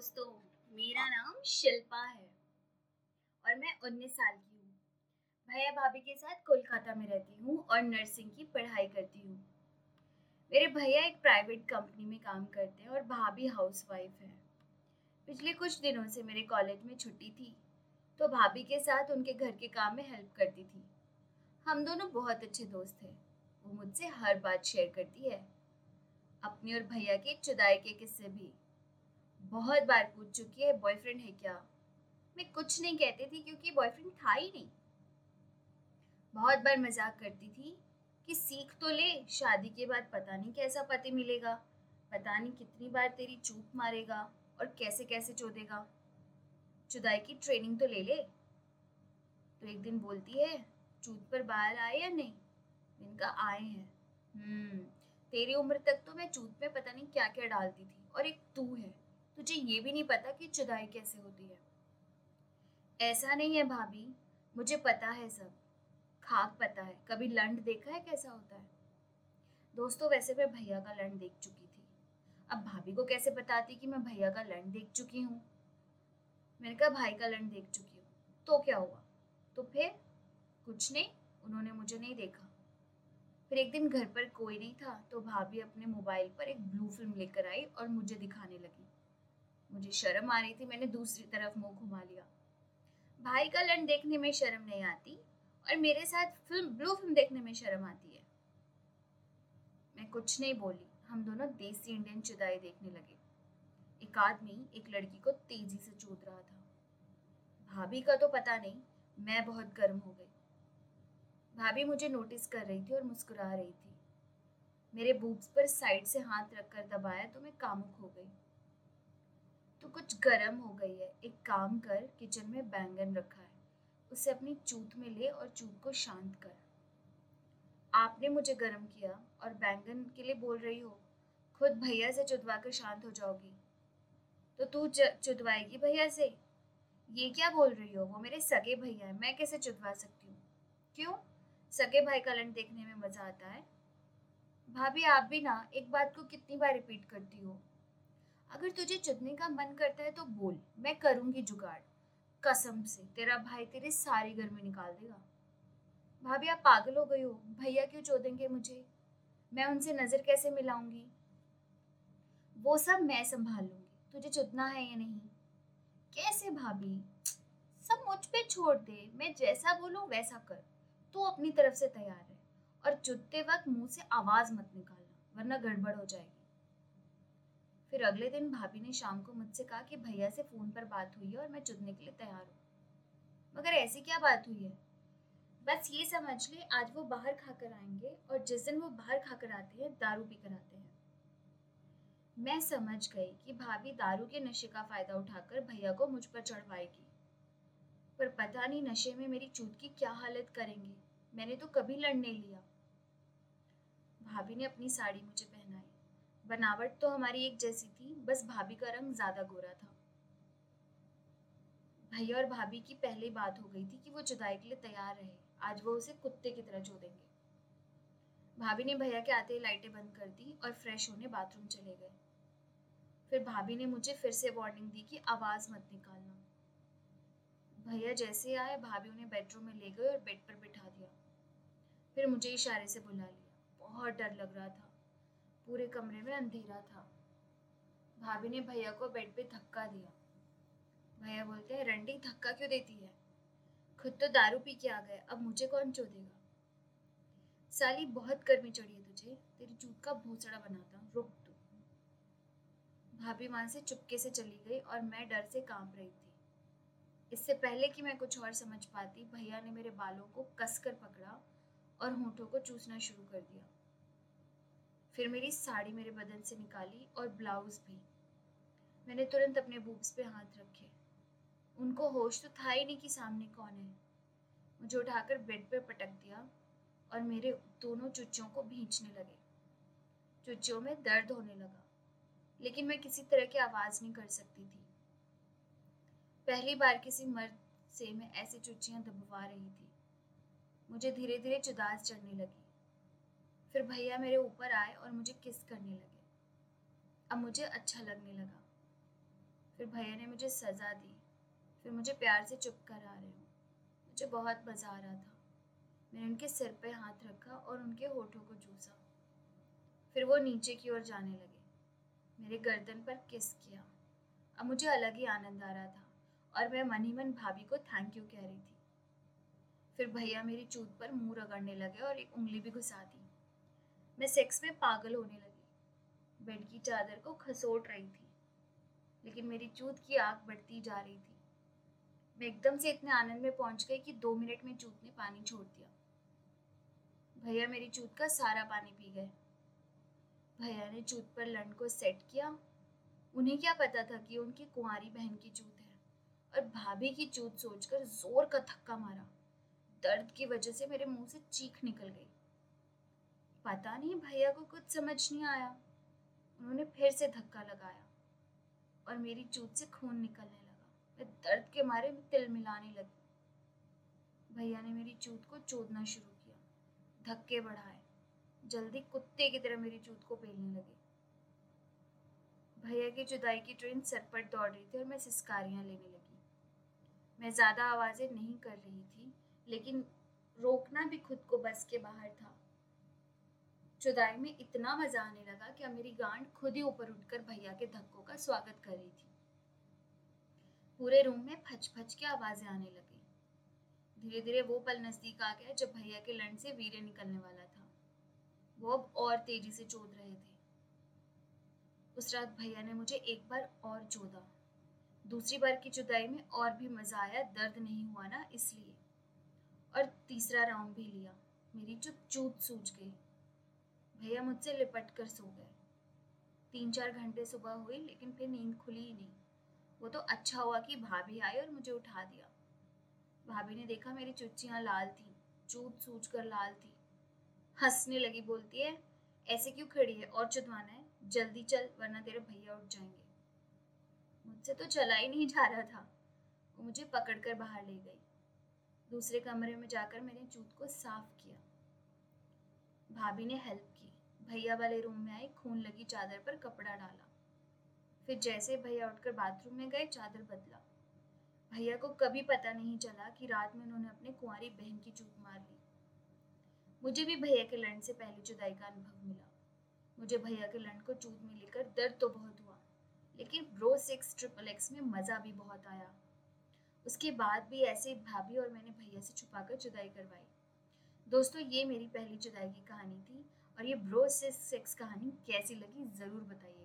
दोस्तों, मेरा नाम शिल्पा है और मैं 19 साल की हूँ। भैया भाभी के साथ कोलकाता में रहती हूँ और नर्सिंग की पढ़ाई करती हूँ। मेरे भैया एक प्राइवेट कंपनी में काम करते हैं और भाभी हाउसवाइफ है। पिछले कुछ दिनों से मेरे कॉलेज में छुट्टी थी, तो भाभी के साथ उनके घर के काम में हेल्प करती थी। हम दोनों बहुत अच्छे दोस्त हैं। वो मुझसे हर बात शेयर करती है, अपनी और भैया के जुदाई के किस्से भी। बहुत बार पूछ चुकी है, बॉयफ्रेंड है क्या। मैं कुछ नहीं कहती थी क्योंकि बॉयफ्रेंड था ही नहीं। बहुत बार मजाक करती थी कि सीख तो ले, शादी के बाद पता नहीं कैसा पति मिलेगा, पता नहीं कितनी बार तेरी चूत मारेगा और कैसे कैसे चोदेगा। जुदाई की ट्रेनिंग तो ले ले। तो एक दिन बोलती है, चूत पर बाल आए या नहीं। मैंने कहा आए हैं। तेरी उम्र तक तो मैं चूत में पता नहीं क्या क्या डालती थी, और एक तू है, तुझे ये भी नहीं पता कि जुदाई कैसे होती है। ऐसा नहीं है भाभी, मुझे पता है सब, खाक पता है। कभी लंड देखा है कैसा होता है। दोस्तों, वैसे मैं भैया का लंड देख चुकी थी। अब भाभी को कैसे बताती कि मैं भैया का लंड देख चुकी हूँ। मैंने कहा भाई का लंड देख चुकी हूँ, तो क्या हुआ। तो फिर कुछ नहीं, उन्होंने मुझे नहीं देखा। फिर एक दिन घर पर कोई नहीं था, तो भाभी अपने मोबाइल पर एक ब्लू फिल्म लेकर आई और मुझे दिखाने लगी। मुझे शर्म आ रही थी, मैंने दूसरी तरफ मुंह घुमा लिया। भाई का लंड देखने में शर्म नहीं आती और मेरे साथ ब्लू फिल्म देखने में शर्म आती है। मैं कुछ नहीं बोली। हम दोनों देसी इंडियन जुदाई देखने लगे। एक आदमी एक लड़की को तेजी से चूत रहा था। भाभी का तो पता नहीं, मैं बहुत गर्म हो गई। भाभी मुझे नोटिस कर रही थी और मुस्कुरा रही थी। मेरे बूब्स पर साइड से हाथ रखकर दबाया तो मैं कामुक हो गई। तो कुछ गर्म हो गई है, एक काम कर, किचन में बैंगन रखा है, उसे अपनी चूत में ले और चूत को शांत कर। आपने मुझे गर्म किया और बैंगन के लिए बोल रही हो। खुद भैया से चुदवा कर शांत हो जाओगी तो तू चुदवाएगी भैया से। ये क्या बोल रही हो, वो मेरे सगे भैया है, मैं कैसे चुदवा सकती हूँ। क्यों, सगे भाई का लंड देखने में मजा आता है। भाभी, आप भी ना एक बात को कितनी बार रिपीट करती हो। अगर तुझे चुदने का मन करता है तो बोल, मैं करूंगी जुगाड़। कसम से तेरा भाई तेरी सारी गर्मी निकाल देगा। भाभी, आप पागल हो गई हो, भैया क्यों चोदेंगे मुझे। मैं उनसे नजर कैसे मिलाऊंगी। वो सब मैं संभाल लूंगी, तुझे चुदना है या नहीं। कैसे भाभी, सब मुझ पे छोड़ दे, मैं जैसा बोलूं वैसा कर। तू अपनी तरफ से तैयार है, और चुदते वक्त मुंह से आवाज मत निकालना वरना गड़बड़ हो जाएगी। फिर अगले दिन भाभी ने शाम को मुझसे कहा कि भैया से फोन पर बात हुई है और मैं चुदने के लिए तैयार हूँ। मगर ऐसी क्या बात हुई है। बस ये समझ ले, आज वो बाहर खाकर आएंगे और जिस दिन वो बाहर खाकर आते हैं दारू पीकर आते हैं। मैं समझ गई कि भाभी दारू के नशे का फायदा उठाकर भैया को मुझ पर चढ़वाएगी। पर पता नहीं नशे में मेरी चूत की क्या हालत करेंगे। मैंने तो कभी लड़ नहीं लिया। भाभी ने अपनी साड़ी मुझे पहनाई। बनावट तो हमारी एक जैसी थी, बस भाभी का रंग ज्यादा गोरा था। भैया और भाभी की पहले बात हो गई थी कि वो जुदाई के लिए तैयार रहे। आज वो उसे कुत्ते की तरह चोदेंगे। भाभी ने भैया के आते ही लाइटें बंद कर दी और फ्रेश होने बाथरूम चले गए। फिर भाभी ने मुझे फिर से वार्निंग दी कि आवाज मत निकालना। भैया जैसे आए, भाभी उन्हें बेडरूम में ले गए और बेड पर बिठा दिया। फिर मुझे इशारे से बुला लिया। बहुत डर लग रहा था, पूरे कमरे में अंधेरा था। भाभी ने भैया को बेड पे धक्का दिया। भैया बोलते हैं, रंडी धक्का क्यों देती है, खुद तो दारू पी के आ गए, अब मुझे कौन चोदेगा। साली, बहुत गर्मी चढ़ी है तुझे, तेरी जूत का भोसड़ा बनाता हूँ, रुक तू। भाभी वहां से चुपके से चली गई और मैं डर से कांप रही थी। इससे पहले कि मैं कुछ और समझ पाती, भैया ने मेरे बालों को कसकर पकड़ा और होठों को चूसना शुरू कर दिया। फिर मेरी साड़ी मेरे बदन से निकाली और ब्लाउज भी। मैंने तुरंत अपने बूब्स पे हाथ रखे। उनको होश तो था ही नहीं कि सामने कौन है। मुझे उठाकर बेड पर पटक दिया और मेरे दोनों चुच्चों को भींचने लगे। चुच्चों में दर्द होने लगा, लेकिन मैं किसी तरह की आवाज नहीं कर सकती थी। पहली बार किसी मर्द से मैं ऐसी चुच्चियां दबवा रही थी। मुझे धीरे धीरे चुदास चढ़ने लगी। फिर भैया मेरे ऊपर आए और मुझे किस करने लगे। अब मुझे अच्छा लगने लगा। फिर भैया ने मुझे सज़ा दी, फिर मुझे प्यार से चुप करा रहे हो। मुझे बहुत मज़ा आ रहा था। मैंने उनके सिर पे हाथ रखा और उनके होठों को चूसा। फिर वो नीचे की ओर जाने लगे, मेरे गर्दन पर किस किया। अब मुझे अलग ही आनंद आ रहा था और मैं मन ही मन भाभी को थैंक यू कह रही थी। फिर भैया मेरी चूत पर मुंह रगड़ने लगे और एक उंगली भी घुसा दी। मैं सेक्स में पागल होने लगी, बेड की चादर को खसोट रही थी, लेकिन मेरी चूत की आग बढ़ती जा रही थी। मैं एकदम से इतने आनंद में पहुंच गई कि 2 मिनट में चूत ने पानी छोड़ दिया। भैया मेरी चूत का सारा पानी पी गए। भैया ने चूत पर लंड को सेट किया। उन्हें क्या पता था कि उनकी कुंवारी बहन की चूत है, और भाभी की चूत सोचकर जोर का धक्का मारा। दर्द की वजह से मेरे मुंह से चीख निकल गई। पता नहीं भैया को कुछ समझ नहीं आया। उन्होंने फिर से धक्का लगाया और मेरी चूत से खून निकलने लगा। मैं दर्द के मारे तिलमिलाने लगी। भैया ने मेरी चूत को चोदना शुरू किया, धक्के बढ़ाए, जल्दी कुत्ते की तरह मेरी चूत को पेलने लगे। भैया की जुदाई की ट्रेन सर पर दौड़ रही थी और मैं सिसकारियां लेने लगी। मैं ज्यादा आवाजें नहीं कर रही थी, लेकिन रोकना भी खुद को बस के बाहर था। जुदाई में इतना मजा आने लगा कि अब मेरी गांड खुद ही ऊपर उठकर भैया के धक्कों का स्वागत कर रही थी। पूरे रूम में फच फच की आवाजें आने लगी। धीरे धीरे वो पल नजदीक आ गया जब भैया के लंड से वीर्य निकलने वाला था। वो अब और तेजी से चोद रहे थे। उस रात भैया ने मुझे एक बार और चोदा। दूसरी बार की जुदाई में और भी मजा आया, दर्द नहीं हुआ ना इसलिए। और तीसरा राउंड भी लिया। मेरी चूत सूज गई। भैया मुझसे लिपट कर सो गए। 3-4 घंटे सुबह हुई, लेकिन फिर नींद खुली ही नहीं। वो तो अच्छा हुआ कि भाभी आई और मुझे उठा दिया। भाभी ने देखा मेरी चुच्चियां लाल थी, चूत सूज कर लाल थी। हंसने लगी, बोलती है ऐसे क्यों खड़ी है, और चुदवाना है, जल्दी चल वरना तेरे भैया उठ जाएंगे। मुझसे तो चला ही नहीं जा रहा था। वो मुझे पकड़कर बाहर ले गई। दूसरे कमरे में जाकर मैंने चूत को साफ किया। भाभी ने हेल्प की। भैया वाले रूम में आई, खून लगी चादर पर कपड़ा डाला। फिर जैसे भैया उठकर बाथरूम में गए, चादर बदला। भैया को कभी पता नहीं चला कि रात में उन्होंने अपने कुंवारी बहन की चूत मार ली। मुझे भी भैया के लंड से पहली जुदाई का अनुभव मिला। मुझे भैया के लंड को चूत में लेकर दर्द तो बहुत हुआ, लेकिन ब्रो 6 ट्रिपल एक्स में मजा भी बहुत आया। उसके बाद भी ऐसे ही भाभी और मैंने भैया से छुपाकर जुदाई करवाई। दोस्तों, ये मेरी पहली जुदाई की कहानी थी, और ये ब्रो 6 कहानी कैसी लगी जरूर बताइए।